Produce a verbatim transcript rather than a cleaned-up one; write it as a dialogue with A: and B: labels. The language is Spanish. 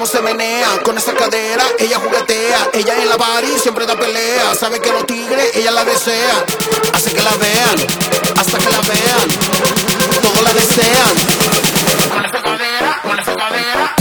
A: se menea, con esa cadera ella juguetea. Ella en la party siempre da pelea, sabe que los tigres ella la desea. Hace que la vean, hasta que la vean, todos la desean. Con esa cadera, con esa cadera.